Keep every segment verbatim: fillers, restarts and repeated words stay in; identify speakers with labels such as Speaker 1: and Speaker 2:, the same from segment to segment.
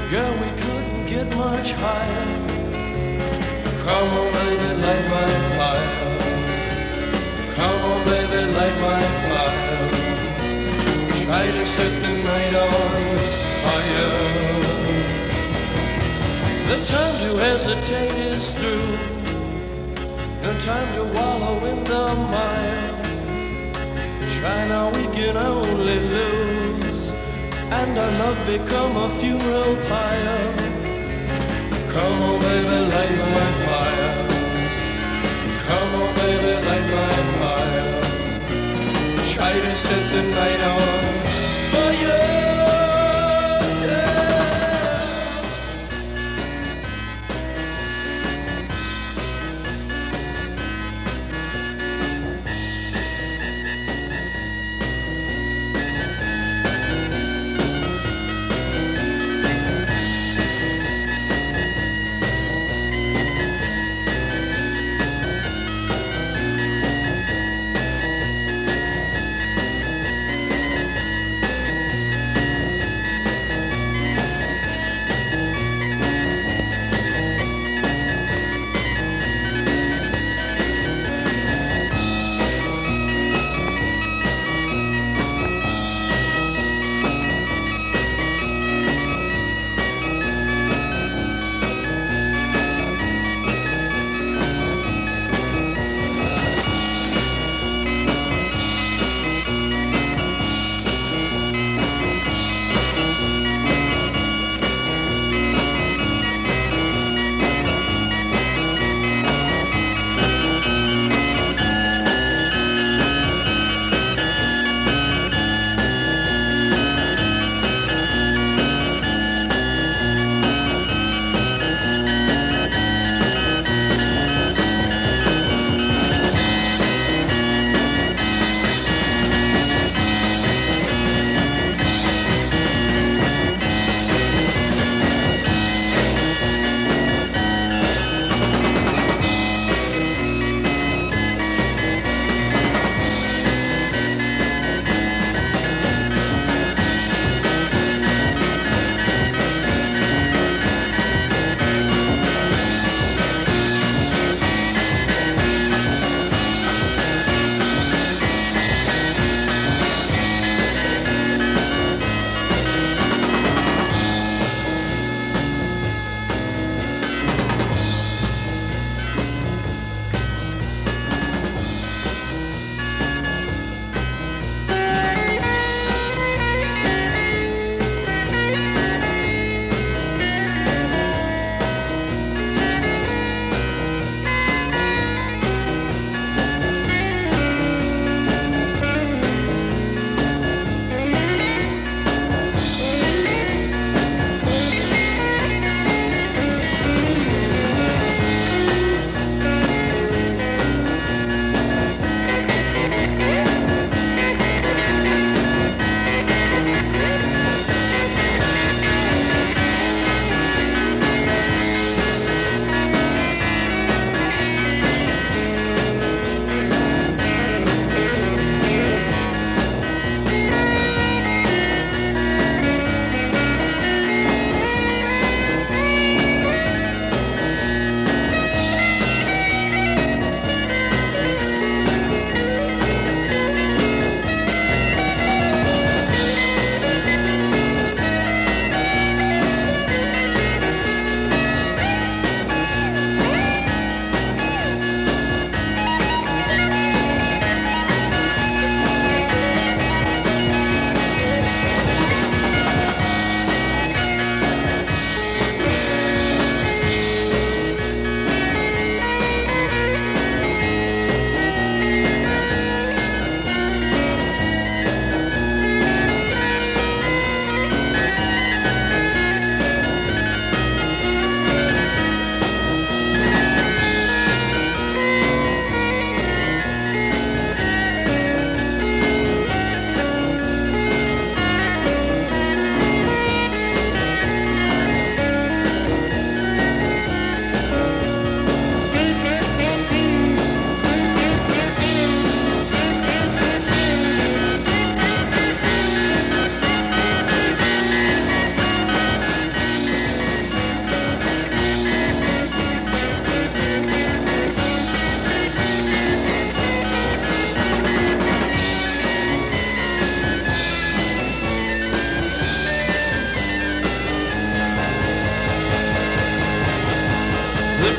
Speaker 1: Girl, we couldn't get much higher. Come on, baby, light my fire. Come on, baby, light my fire. Try to set the night on fire. The time to hesitate is through. No time to wallow in the mire. Try now, we can only lose, and our love become a funeral pyre. Come on, baby, light my fire. Come on, baby, light my fire. Try to set the night on fire.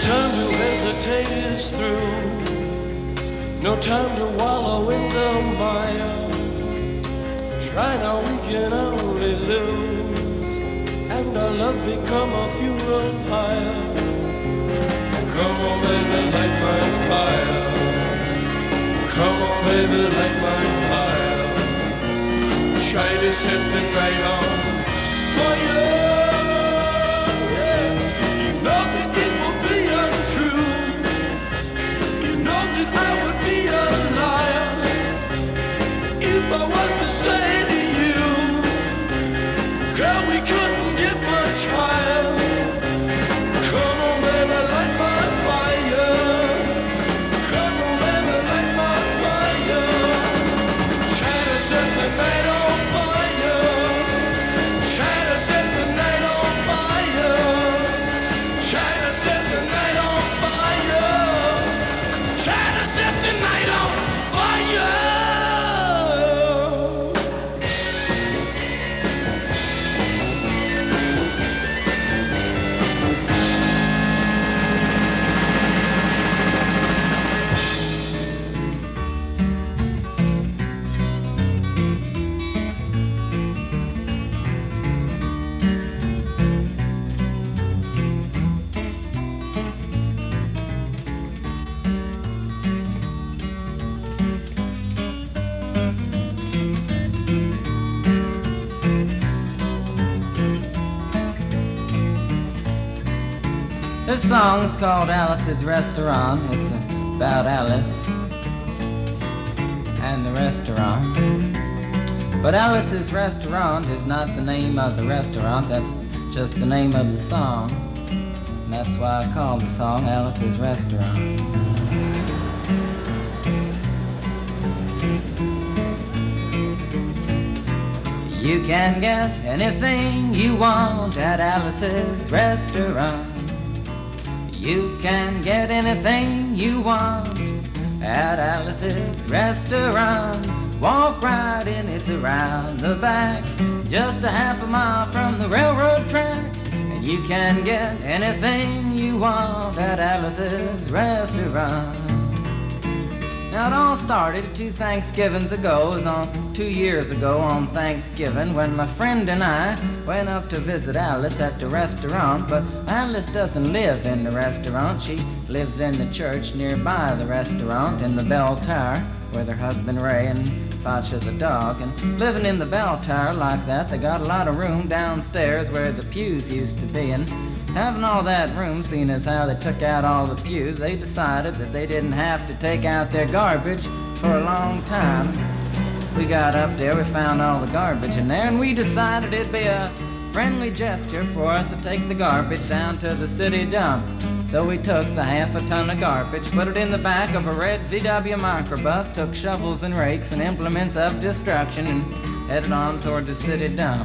Speaker 1: time to hesitate is through. No time to wallow in the mire. Try now, we can only lose, and our love become a funeral pyre. Come on, baby, light my fire. Come on, baby, light my fire. Try to set the night on fire. Yeah. You know that it will be untrue. You know that I would be a liar if I was to say to you, girl, we couldn't get much higher. Come on, baby, light my fire. Come on, baby, light my fire. Try to set the night on fire. Try to set the night on fire. Try to set the night on fire. Try to set the night on fire.
Speaker 2: This song is called Alice's Restaurant. It's about Alice and the restaurant. But Alice's Restaurant is not the name of the restaurant, that's just the name of the song. And that's why I called the song Alice's Restaurant. You can get anything you want at Alice's Restaurant. You can get anything you want at Alice's Restaurant. Walk right in, it's around the back, just a half a mile from the railroad track. And you can get anything you want at Alice's Restaurant. Now it all started two Thanksgivings ago. It was on two years ago on Thanksgiving when my friend and I went up to visit Alice at the restaurant. But Alice doesn't live in the restaurant. She lives in the church nearby the restaurant in the bell tower with her husband Ray and Foch the dog. And living in the bell tower like that, they got a lot of room downstairs where the pews used to be. And having all that room, seeing as how they took out all the pews, they decided that they didn't have to take out their garbage for a long time. We got up there, we found all the garbage in there, and we decided it'd be a friendly gesture for us to take the garbage down to the city dump. So we took the half a ton of garbage, put it in the back of a red V W microbus, took shovels and rakes and implements of destruction, and headed on toward the city dump.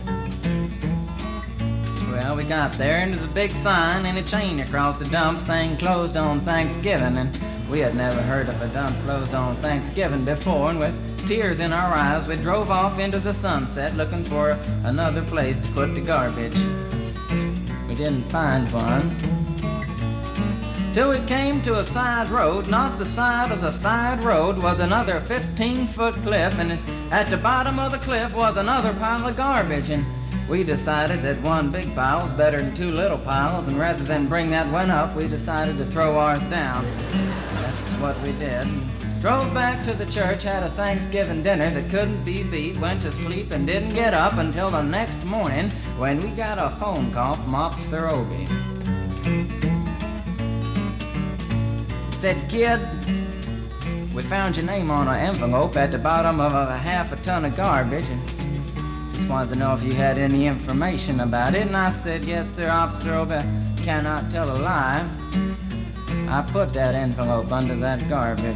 Speaker 2: Well, we got there, and there's a big sign and a chain across the dump saying closed on Thanksgiving, and we had never heard of a dump closed on Thanksgiving before, and with tears in our eyes, we drove off into the sunset looking for another place to put the garbage. We didn't find one till we came to a side road, and off the side of the side road was another fifteen-foot cliff, and at the bottom of the cliff was another pile of garbage, and we decided that one big pile was better than two little piles, and rather than bring that one up, we decided to throw ours down. That's what we did. Drove back to the church, had a Thanksgiving dinner that couldn't be beat, went to sleep and didn't get up until the next morning when we got a phone call from Officer Obie. He said, "Kid, we found your name on an envelope at the bottom of a half a ton of garbage, and just wanted to know if you had any information about it." And I said, "Yes, sir, Officer Obie, cannot tell a lie. I put that envelope under that garbage."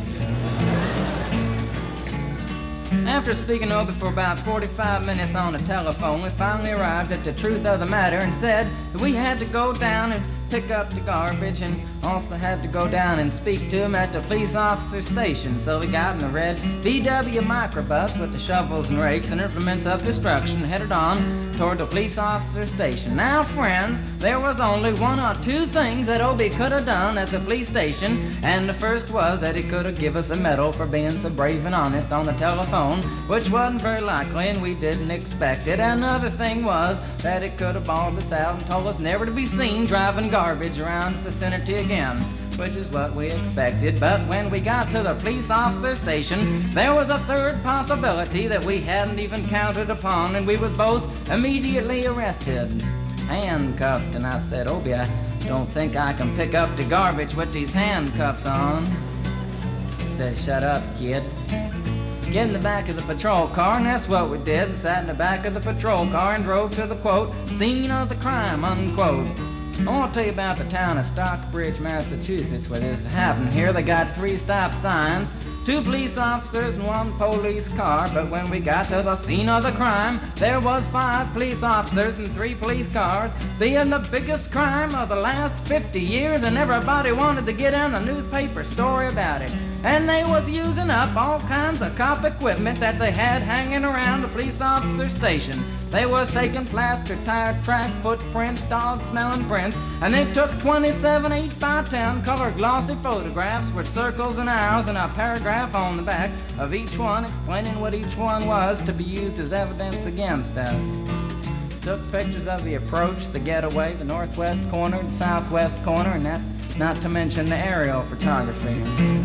Speaker 2: After speaking to Obie for about forty-five minutes on the telephone, we finally arrived at the truth of the matter and said that we had to go down and pick up the garbage and also had to go down and speak to him at the police officer station. So we got in the red V W microbus with the shovels and rakes and implements of destruction, headed on toward the police officer station. Now, friends, there was only one or two things that Obie could have done at the police station, and the first was that he could have given us a medal for being so brave and honest on the telephone, which wasn't very likely and we didn't expect it. Another thing was that he could have bawled us out and told us never to be seen driving garbage around the vicinity again, which is what we expected. But when we got to the police officer station, there was a third possibility that we hadn't even counted upon, and we was both immediately arrested, handcuffed. And I said, Obie, I don't think I can pick up the garbage with these handcuffs on. He said, shut up, kid. Get in the back of the patrol car, and that's what we did, and sat in the back of the patrol car and drove to the, quote, scene of the crime, unquote. I want to tell you about the town of Stockbridge, Massachusetts, where this happened. Here they got three stop signs, two police officers and one police car, but when we got to the scene of the crime, there was five police officers and three police cars, being the biggest crime of the last fifty years, and everybody wanted to get in the newspaper story about it. And they was using up all kinds of cop equipment that they had hanging around the police officer station. They was taking plaster, tire track, footprints, dog-smelling prints, and they took twenty-seven eight by ten color glossy photographs with circles and arrows and a paragraph on the back of each one explaining what each one was to be used as evidence against us. Took pictures of the approach, the getaway, the northwest corner, the southwest corner, and that's not to mention the aerial photography.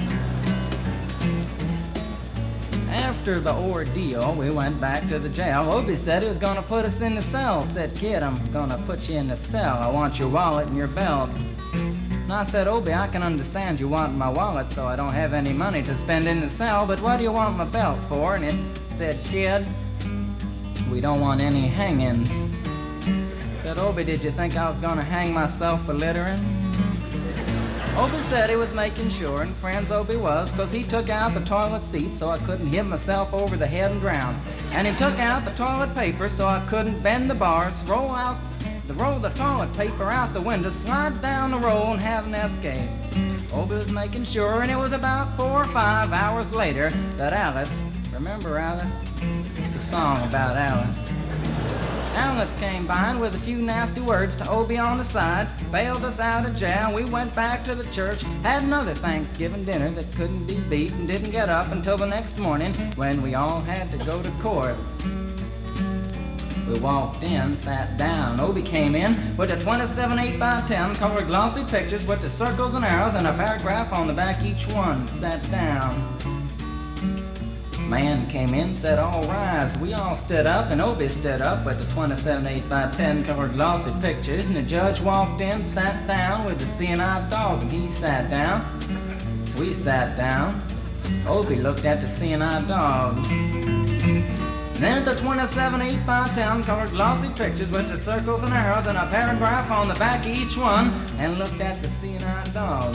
Speaker 2: After the ordeal, we went back to the jail. Obie said he was going to put us in the cell. Said, kid, I'm going to put you in the cell. I want your wallet and your belt. And I said, Obie, I can understand you want my wallet so I don't have any money to spend in the cell, but what do you want my belt for? And it said, kid, we don't want any hangings. I said, Obie, did you think I was going to hang myself for littering? Obie said he was making sure, and friends Obie was, because he took out the toilet seat so I couldn't hit myself over the head and drown. And he took out the toilet paper so I couldn't bend the bars, roll out, the roll the toilet paper out the window, slide down the roll, and have an escape. Obie was making sure, and it was about four or five hours later that Alice, remember Alice? It's a song about Alice. Alice came by and with a few nasty words to Obie on the side, bailed us out of jail. We went back to the church, had another Thanksgiving dinner that couldn't be beat, and didn't get up until the next morning when we all had to go to court. We walked in, sat down. Obie came in with the twenty-seven eight by ten colored glossy pictures with the circles and arrows and a paragraph on the back each one. Sat down. Man came in, said, all rise. We all stood up, and Obie stood up with the twenty-seven eight by ten colored glossy pictures, and the judge walked in, sat down with the seeing eye dog, and he sat down. We sat down. Obie looked at the seeing eye dog. And then the twenty-seven eight by ten colored glossy pictures with the circles and arrows and a paragraph on the back of each one, and looked at the seeing eye dog.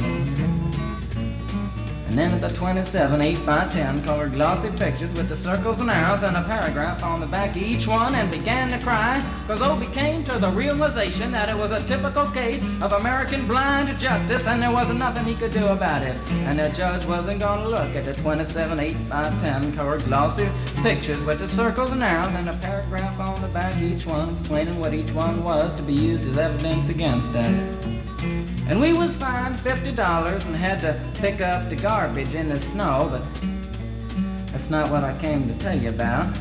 Speaker 2: And then the twenty-seven eight by ten colored glossy pictures with the circles and arrows and a paragraph on the back of each one, and began to cry, because Obie came to the realization that it was a typical case of American blind justice, and there wasn't nothing he could do about it. And the judge wasn't going to look at the twenty-seven eight by ten colored glossy pictures with the circles and arrows and a paragraph on the back of each one explaining what each one was to be used as evidence against us. And we was fined fifty dollars and had to pick up the garbage in the snow, but that's not what I came to tell you about.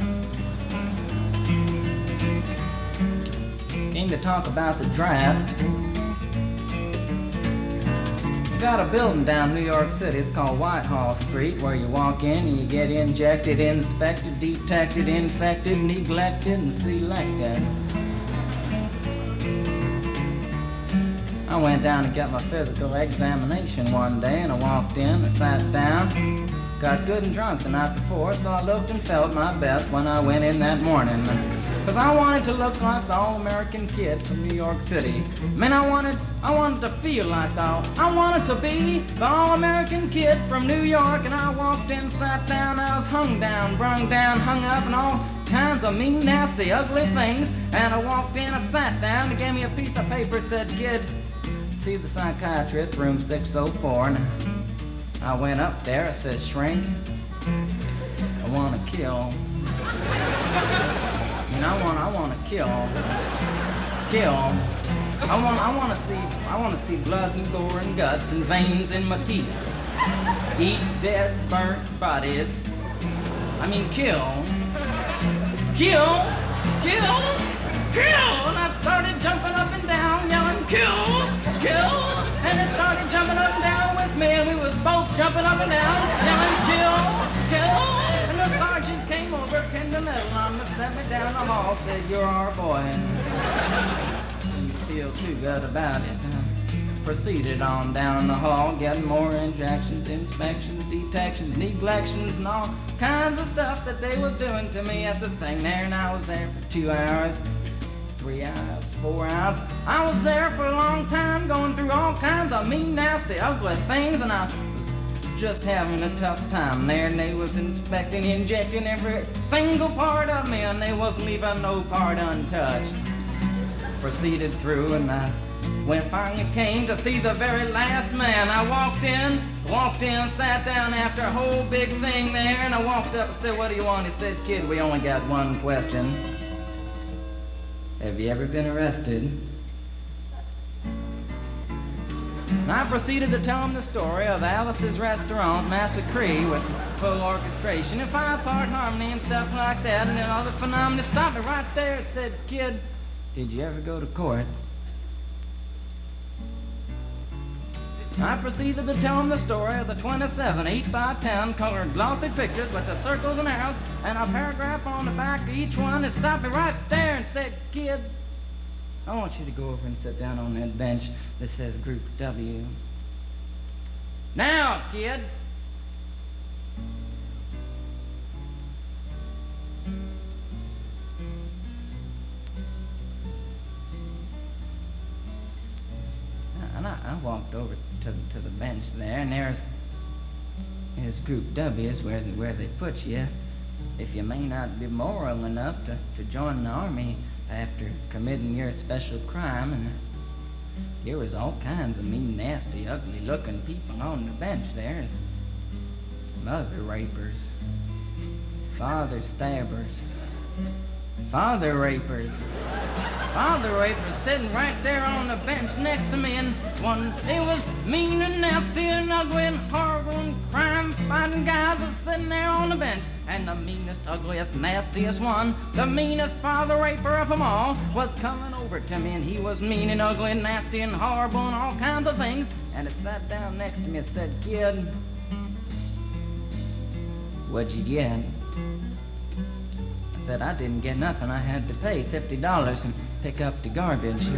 Speaker 2: Came to talk about the draft. We got a building down New York City. It's called Whitehall Street, where you walk in and you get injected, inspected, detected, infected, neglected, and selected. I went down to get my physical examination one day, and I walked in, I sat down, got good and drunk the night before, so I looked and felt my best when I went in that morning. Because I wanted to look like the all-American kid from New York City. I mean, I wanted, I wanted to feel like the all, I wanted to be the all-American kid from New York, and I walked in, sat down, I was hung down, brung down, hung up, and all kinds of mean, nasty, ugly things. And I walked in, I sat down, they gave me a piece of paper, said, kid, see the psychiatrist, room six oh four, and I went up there. I said, Shrink, I want to kill. I mean, I want, I want to kill, kill. I want, I want to see, I want to see blood and gore and guts and veins in my teeth. Eat dead, burnt bodies. I mean, kill, kill, kill, kill. And I started jumping up and down, yelling, kill, kill. And it started jumping up and down with me, and we was both jumping up and down, yelling, kill, kill. And the sergeant came over, pinned a medal on me, set me down the hall, said, you're our boy, and you feel too good about it. Proceeded on down the hall, getting more injections, inspections, detections, neglections, and all kinds of stuff that they was doing to me at the thing there. And I was there for two hours, three hours, four hours. I was there for a long time, going through all kinds of mean, nasty, ugly things, and I was just having a tough time there. And they was inspecting, injecting every single part of me, and they wasn't leaving no part untouched. Proceeded through, and I when it finally came to see the very last man, I walked in, walked in, sat down after a whole big thing there, and I walked up and said, what do you want? He said, kid, we only got one question. Have you ever been arrested? And I proceeded to tell him the story of Alice's Restaurant, Massacre, with full orchestration and five-part harmony and stuff like that, and then all the phenomena stopped me right there and said, kid, did you ever go to court? I proceeded to tell him the story of the twenty-seven eight by ten colored glossy pictures with the circles and arrows and a paragraph on the back of each one. It stopped me right there and said, kid, I want you to go over and sit down on that bench that says Group W. Now, kid. And I, I walked over to, to the bench there, and there's, there's Group W is where, where they put you if you may not be moral enough to, to join the army after committing your special crime. And there was all kinds of mean, nasty, ugly-looking people on the bench there. There's mother rapers, father stabbers, father rapers. Father rapers sitting right there on the bench next to me, and one, they was mean and nasty and ugly and horrible and crime-fighting guys was sitting there on the bench. And the meanest, ugliest, nastiest one, the meanest father raper of them all, was coming over to me, and he was mean and ugly and nasty and horrible and all kinds of things. And it sat down next to me and said, kid, what'd you get? I said, I didn't get nothing. I had to pay fifty dollars and pick up the garbage. I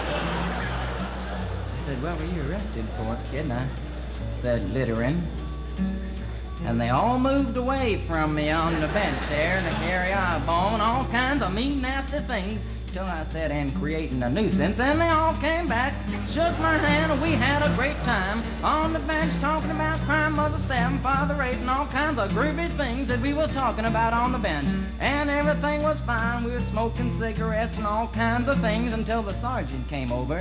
Speaker 2: said, what were you arrested for, kid? And I said, littering. And they all moved away from me on the bench there to carry eyeball and all kinds of mean, nasty things, till I said, and creating a nuisance. And they all came back, shook my hand, and we had a great time on the bench talking about crime, mother stabbing, father raping, all kinds of groovy things that we was talking about on the bench. And everything was fine. We were smoking cigarettes and all kinds of things until the sergeant came over,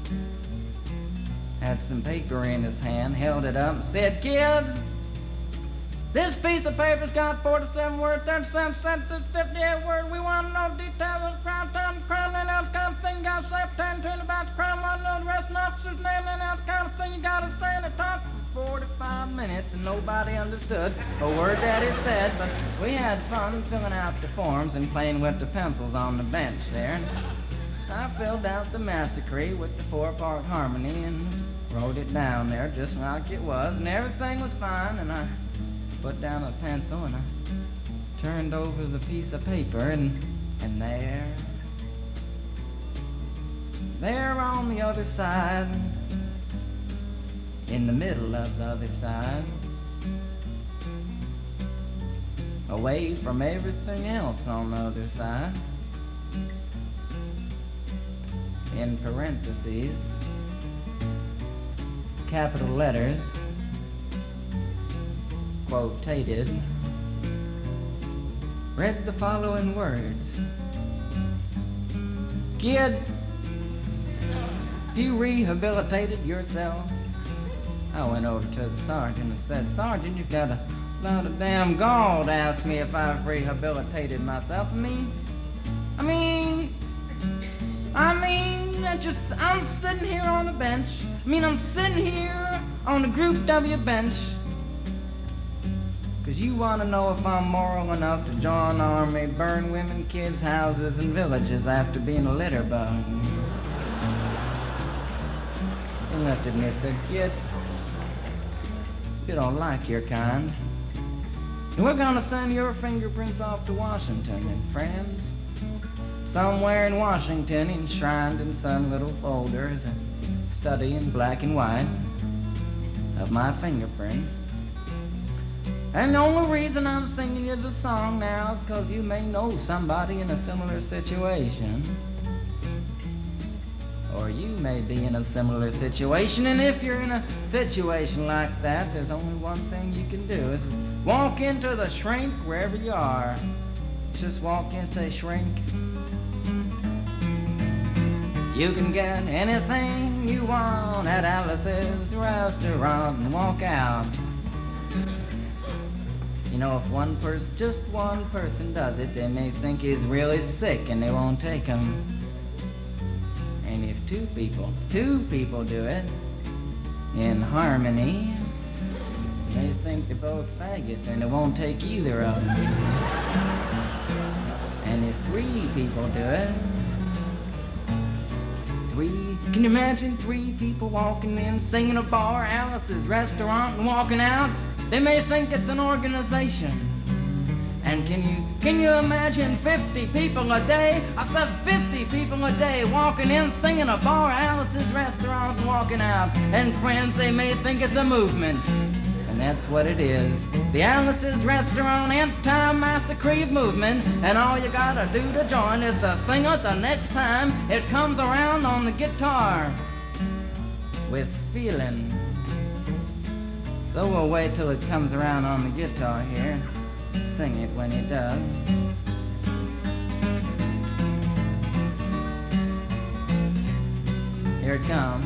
Speaker 2: had some paper in his hand, held it up, and said, kids, this piece of paper's got forty-seven words, thirty-seven sentences, fifty-eight words. We want to know details of the crime, time, crime, and else kind of thing. You got to say pertaining to it about the crime. Want to know the rest of the officer's name, and else kind of thing. You got to say, and it talked for forty-five minutes, and nobody understood a word that he said. But we had fun filling out the forms and playing with the pencils on the bench there. And I filled out the massacre with the four-part harmony and wrote it down there just like it was, and everything was fine. And I put down a pencil and I turned over the piece of paper, and and there, there on the other side, in the middle of the other side, away from everything else on the other side, in parentheses, capital letters, quotated, read the following words. Kid, you rehabilitated yourself? I went over to the sergeant and said, Sergeant, you've got a lot of damn gall to ask me if I've rehabilitated myself. I mean, I mean, I mean, I just, I'm sitting here on a bench. I mean, I'm sitting here on the Group W bench. Cause you want to know if I'm moral enough to join an army, burn women, kids, houses, and villages after being a litter bug. He looked at me and said, Kid, you don't like your kind. We're gonna send your fingerprints off to Washington, and friends, somewhere in Washington, enshrined in some little folder is a study in black and white of my fingerprints. And the only reason I'm singing you the song now is because you may know somebody in a similar situation. Or you may be in a similar situation, and if you're in a situation like that, there's only one thing you can do, is walk into the shrink wherever you are. Just walk in and say, Shrink, you can get anything you want at Alice's restaurant, and walk out. You know, if one person, just one person does it, they may think he's really sick and they won't take him. And if two people, two people do it in harmony, they think they're both faggots and they won't take either of them. And if three people do it, three, can you imagine three people walking in, singing a bar, Alice's restaurant, and walking out? They may think it's an organization. And can you can you imagine fifty people a day? I said fifty people a day walking in, singing a bar, Alice's restaurant, and walking out. And friends, they may think it's a movement. And that's what it is. The Alice's Restaurant Anti-Massacre Movement. And all you gotta do to join is to sing it the next time it comes around on the guitar. With feeling. So we'll wait till it comes around on the guitar here. Sing it when it does. Here it comes.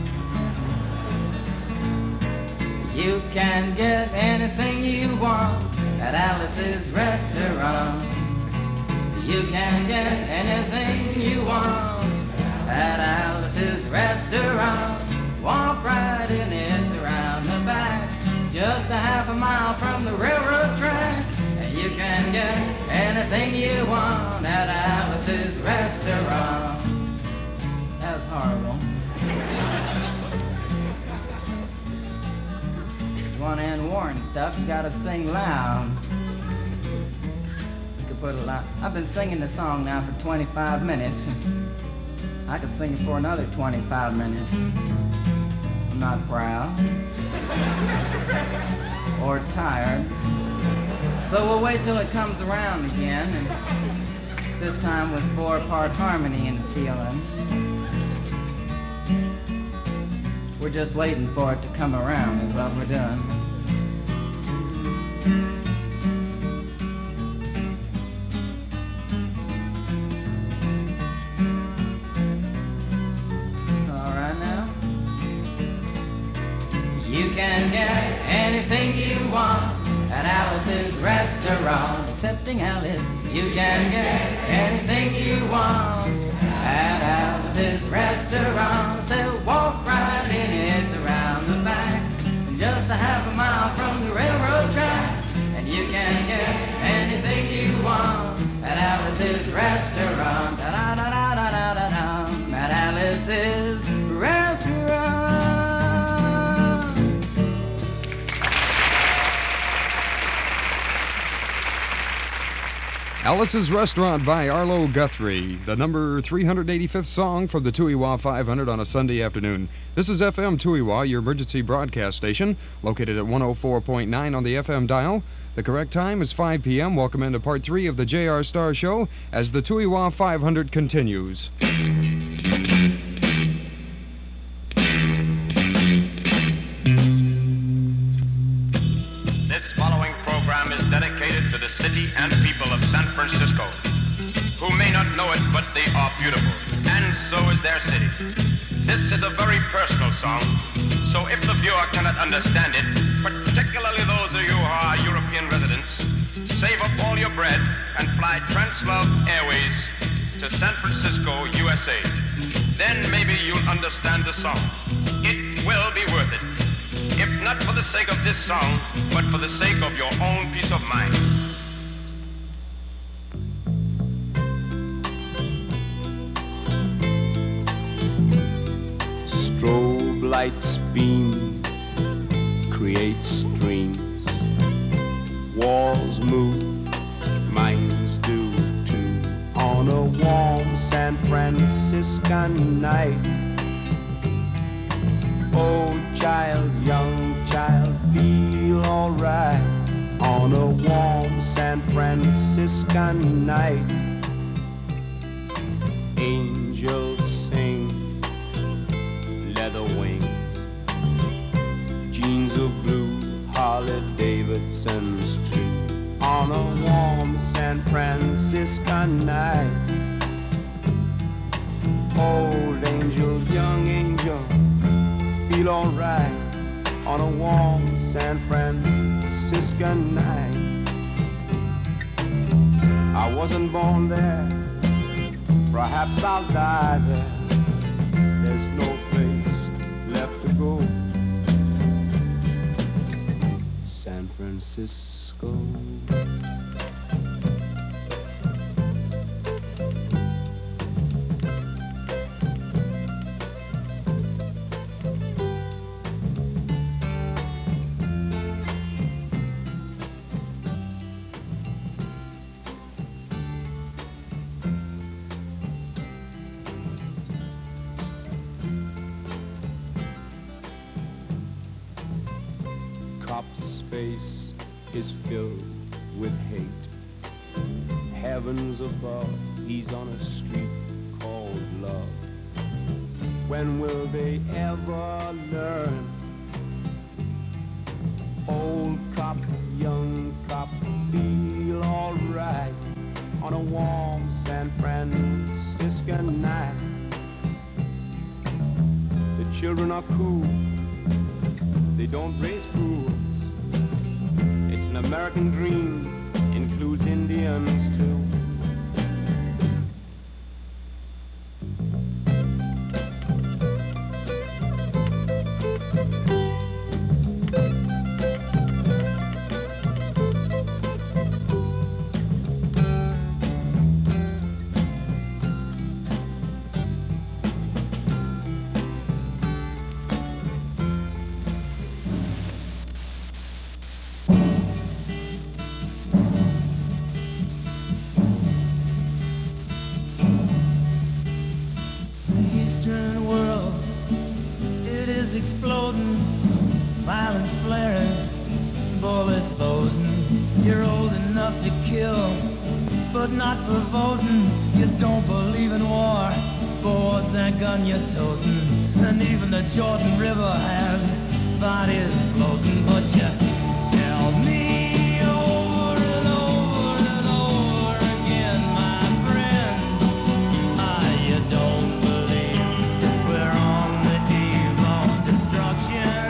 Speaker 2: You can get anything you want at Alice's restaurant. You can get anything you want at Alice's restaurant. Walk right in, it's around the back, just a half a mile from the railroad track. And you can get anything you want at Alice's restaurant. That was horrible. If you want to end Warren stuff, you gotta sing loud. You could put a lot. I've been singing the song now for twenty-five minutes. I could sing it for another twenty-five minutes. I'm not proud or tired. So we'll wait till it comes around again, and this time with four-part harmony and feeling. We're just waiting for it to come around is what we're doing. All right now. You can get anything you want at Alice's restaurant, excepting Alice. You can get anything you want at Alice's restaurant. So walk right in, it's around the back, just a half a mile from the railroad track. And you can get anything you want at Alice's restaurant. Da da da da da da da. At Alice's restaurant.
Speaker 3: Alice's Restaurant by Arlo Guthrie, the number three hundred eighty-fifth song from the Tooheewah five hundred on a Sunday afternoon. This is F M Tooheewah, your emergency broadcast station, located at one oh four point nine on the F M dial. The correct time is five p.m. Welcome into part three of the J R Star Show as the Tooheewah five hundred continues.
Speaker 4: This following program is dedicated to the city and people of San Francisco, who may not know it, but they are beautiful, and so is their city. This is a very personal song, so if the viewer cannot understand it, particularly those of you who are European residents, save up all your bread and fly Translove Airways to San Francisco, U S A. Then maybe you'll understand the song. It will be worth it. If not for the sake of this song, but for the sake of your own peace of mind.
Speaker 5: Strobe lights beam, create streams. Walls move, minds do too. On a warm San Franciscan night, old child, young child, feel alright. On a warm San Franciscan night, angels sing, leather wings, jeans of blue, Harley Davidson's too. On a warm San Franciscan night, old angel, young angel, feel alright. On a warm San Franciscan night, I wasn't born there, perhaps I'll die there. There's no place left to go. San Francisco. Cop's face is filled with hate. Heavens above, he's on a street called love. When will they ever learn? Old cop, young cop, feel alright on a warm San Franciscan night. The children are cool, they don't raise fool. It's an American dream, includes Indians too.
Speaker 6: Exploding, violence flaring, bullets loading. You're old enough to kill, but not for voting. You don't believe in war, boards and gun you're toting. And even the Jordan River has bodies floating. But you tell me over and over and over again, my friend, ah, you don't believe we're on the eve of destruction.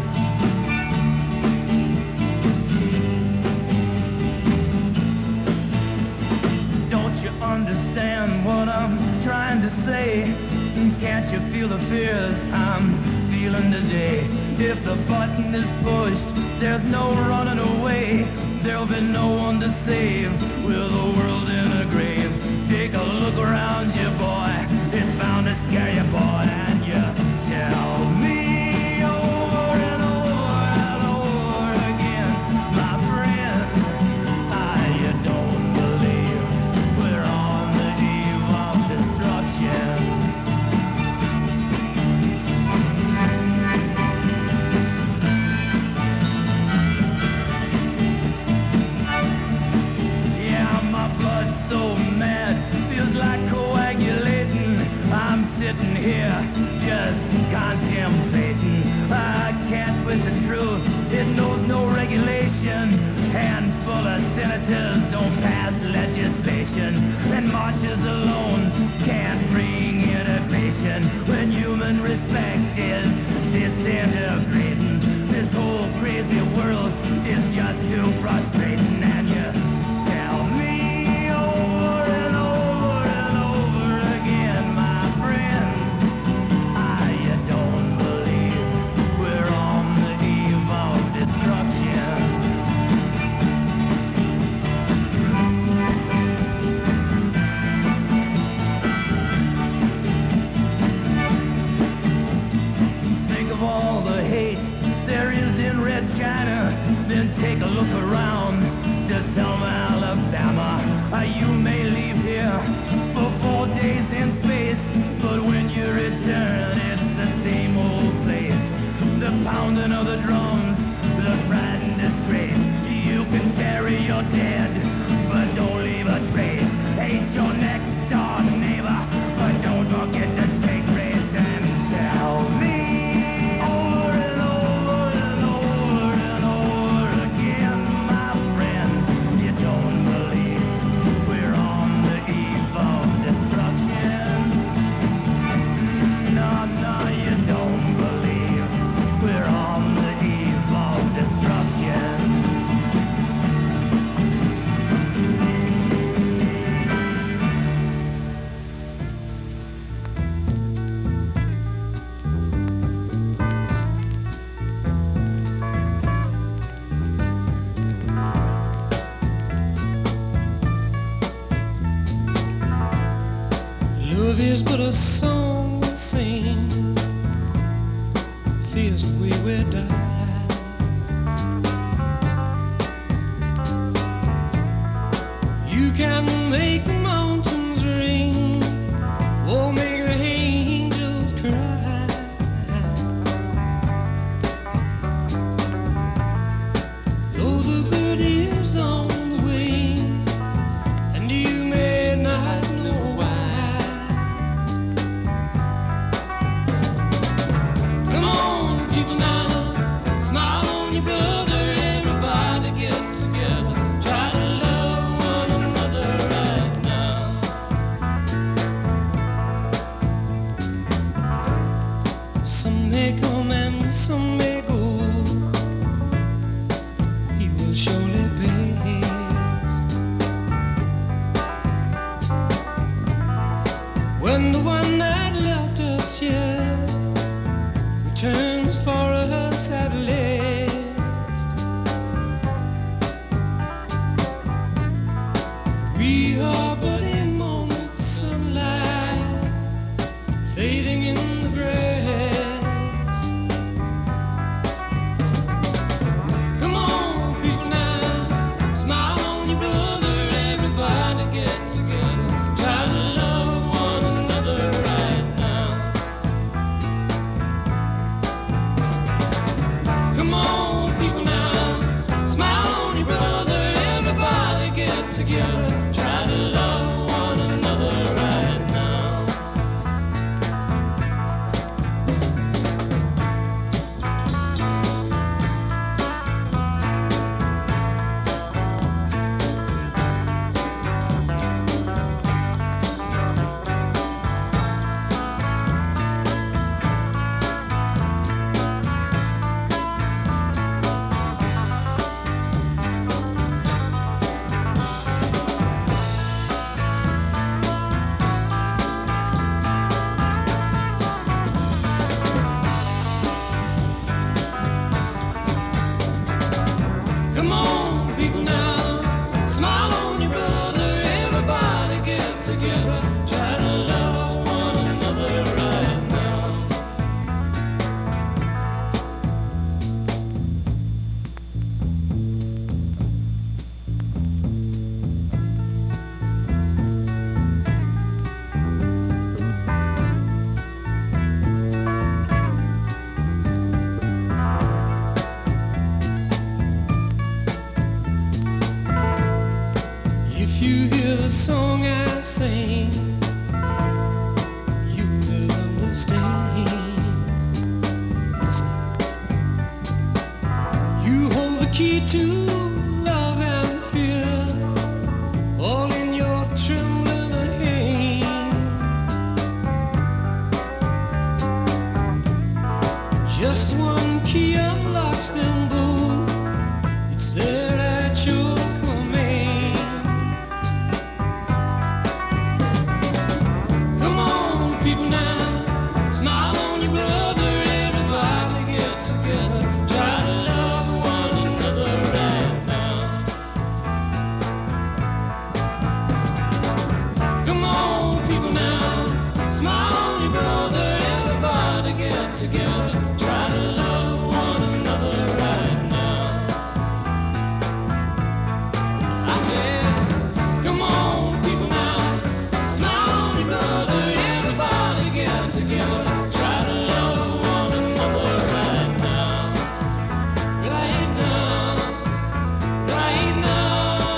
Speaker 6: Don't you understand what I'm trying to say? Can't you feel the fears I'm feeling today? If the button is pushed, there's no running away. There'll be no one to save with the world in a grave. Take a look around you, boy. It's bound to scare you, boy. And you tell me over and over and over again, my friend, ah, you don't believe we're on the eve of destruction. Yeah, my blood's so mad, feels like coagulating. I'm sitting here just contemplating. I can't with the truth, it knows no regulation. Handful of senators don't pass legislation, and marches alone can't bring innovation. When human human respect is disintegrating. This whole crazy world is just too frustrating, and you tell me over and over and over again, my friend, ah, you don't believe we're on the eve of destruction. Think of all the hate there is in Red China, then take a look around to Selma, Alabama. Uh, you may leave here for four days in space, but when you return, it's the same old place. The pounding of the drums, the pride and disgrace. You can bury your dead, but don't leave a trace. Hate your next door neighbor, but don't forget to take race and tell me.
Speaker 1: Love is but a song we sing, feels the way we die. You can make the mountains ring, or make the angels cry. Though the bird is on the wing, and you may not know why. Some may come and some may go, he will surely pass. When the one that left us here returns for us at last, we are but a moment's sunlight fading in the grass. Try to love one another right now. Just one key unlocks them both. It's there at your command. Come on, people now, smile on your brother. Everybody get together. Try to love one another right now. Come on, people now, smile on your brother. Everybody get together. Try to love one another right now. I said, come on, people now, smile on your brother. Everybody get together. Try to love one another right now. Right now. Right now.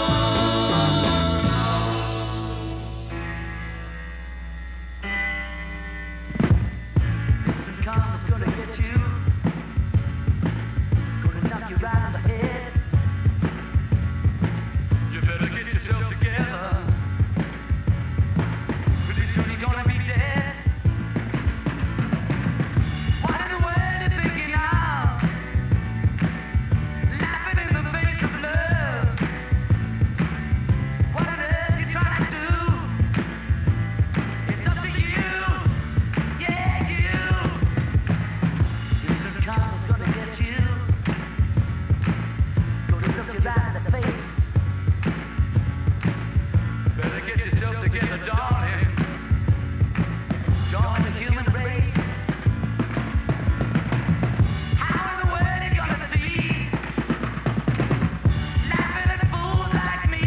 Speaker 6: This karma's gonna get you. Gonna knock you right on the head. You better get yourself together. Pretty soon you're gonna be dead. What in the world you thinking of? Laughing in the face of love. What on earth you trying to do? It's up to you. Yeah, you. This karma's gonna get you. Gonna look you right in the face. Better get yourself together, darling. Join the human race. How in the world you gonna see? Laughing at fools like me.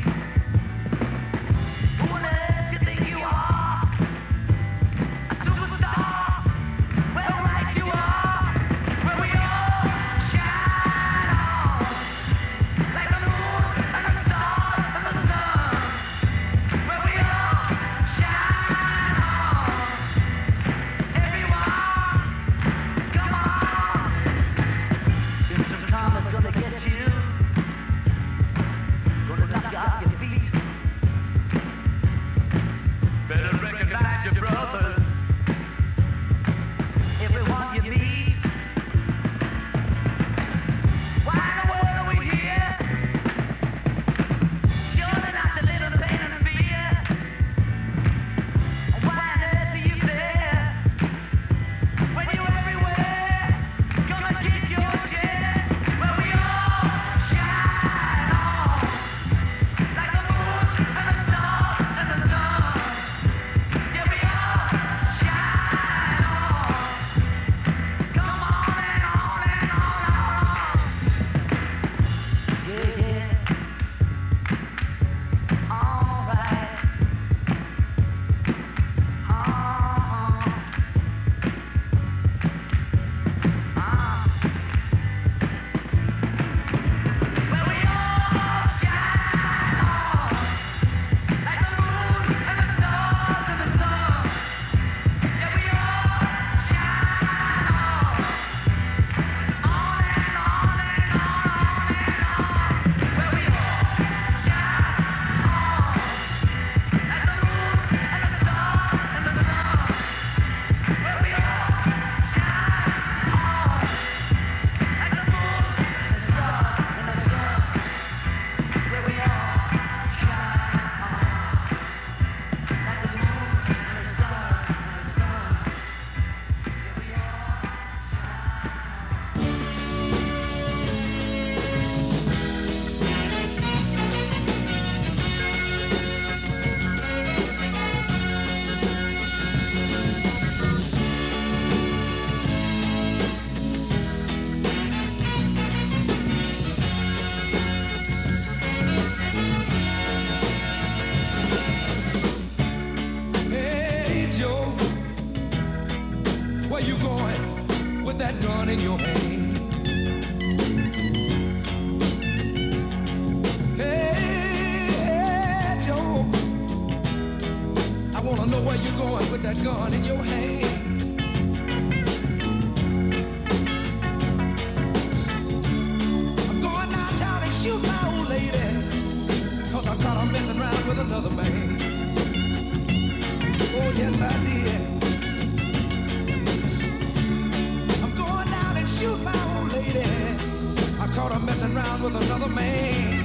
Speaker 6: Who on earth you think you are? A superstar? Well, right you are. Where we all shine on. Like the moon and the stars and the sun. Where we all shine on. Everyone, come on. This karma's gonna get you. Gonna knock you off your feet. Better recognize your brothers. Everyone you meet. Why in the world are we here? Surely not to live in pain and fear. Why on earth are you there? When you're everywhere, come and get your share. Where we all shine on. Like the moon and the stars and the sun. Yeah, we all shine on. Come on and on and on and on. Yeah, yeah. All right. Uh-huh. Uh. Where we all shine on. Like the moon and the stars and the sun. Yeah, we all shine on. On and on and on and on. Where we all shine on. Like the moon and the stars and the sun. Where we all shine on. Like the moon and the stars and the sun. Where we all shine on. Like the moon and the stars and the sun. Where we all
Speaker 1: Hey Joe, where you going with that gun in your hand? Hey Joe, I wanna know where you're going with that gun in your hand. I'm going downtown and shoot my old lady, 'cause I caught her messing around with another man. Oh yes I did. I'm going messing around with another man.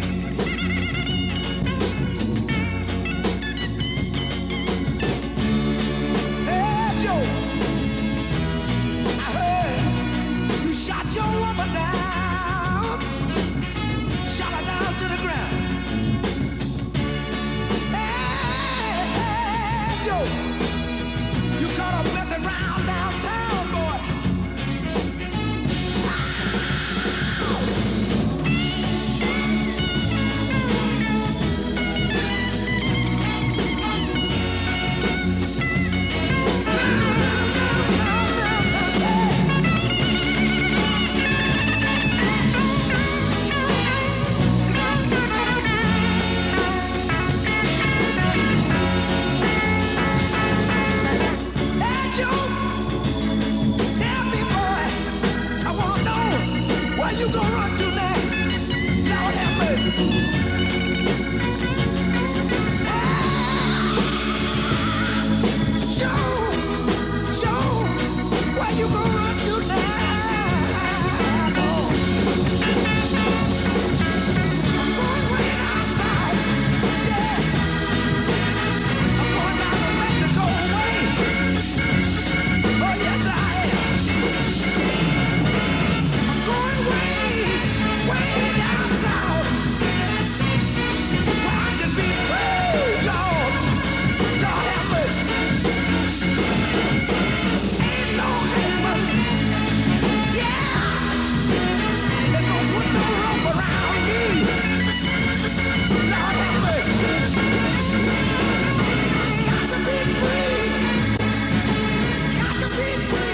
Speaker 1: Hey, Joe, I heard you shot your woman down, shot her down to the ground. Hey, hey, Joe, you caught her messing around downtown, boy. You gonna run to now? Lord have mercy. Joe, Joe, where you gonna run to now? Lord. I'm going way outside. Yeah. I'm going down the Mexico way. Oh yes I am. I'm going way, way down south. Where I can be free, Lord. Lord have mercy. Ain't no heaven. Yeah. There's gonna put no rope around me. Lord have mercy. Got to be free. Got to be free.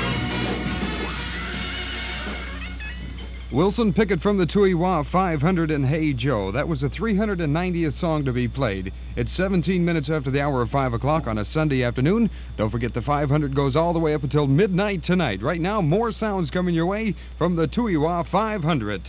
Speaker 3: Wilson Pickett from the Tooie-Wah five hundred and Hey Joe. That was the three hundred ninetieth song to be played. It's seventeen minutes after the hour of five o'clock on a Sunday afternoon. Don't forget the five hundred goes all the way up until midnight tonight. Right now, more sounds coming your way from the Tooie-Wah five hundred.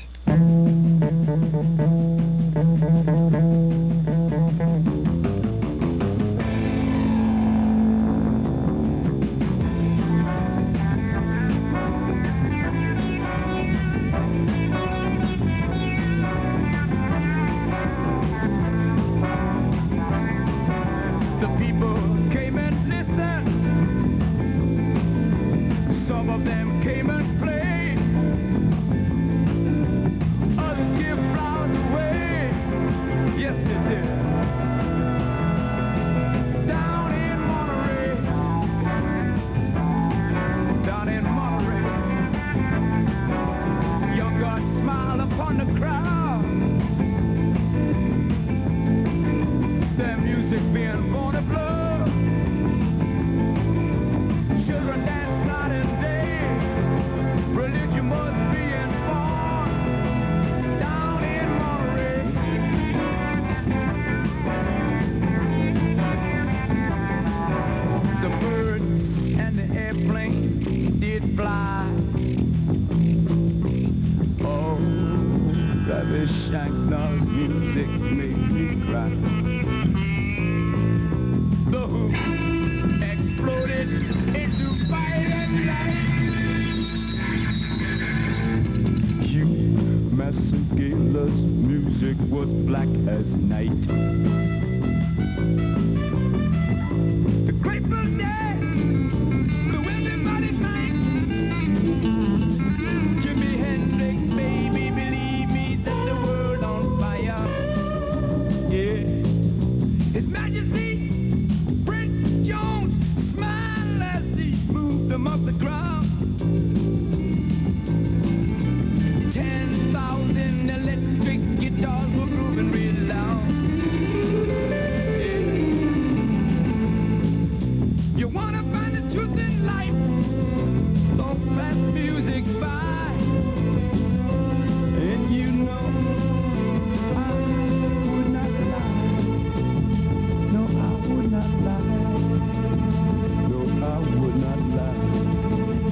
Speaker 6: The people came and listened. Some of them came and played. Others give flowers away. Yes, they did. Down in Monterey. Down in Monterey. Young God smiled upon the crowd. Their music being born of love. Children dance night and day. Religion was being born down in Monterey. The birds and the airplane did fly. Oh, Ravi Shankar's music made me cry. The hoop exploded into fire and light. Hugh Massagala's music was black as night. The Grateful Dead blew everybody's mind. Jimi Hendrix, baby, believe me, set the world on fire. Yeah, His Majesty Prince Jones smiled as he moved them up the ground. Ten thousand electric guitars were grooving real loud. Yeah. You wanna find the truth in life? Don't pass music by. And you know I would not lie. No, I would not lie. No, I would not lie.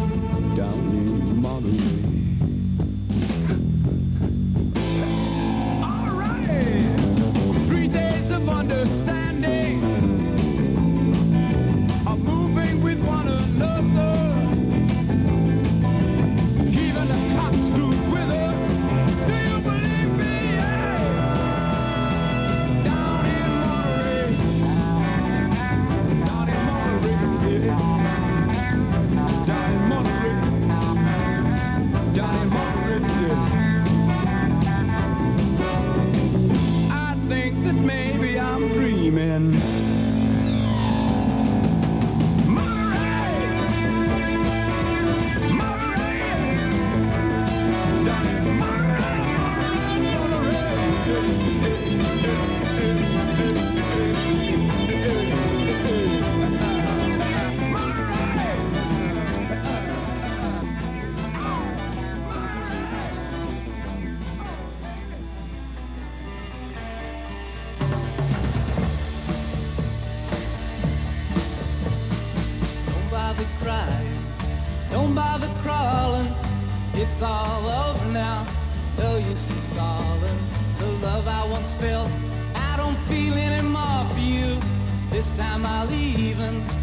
Speaker 7: it's all over now. No use in stalling. The love I once felt, I don't feel anymore for you. This time I'll even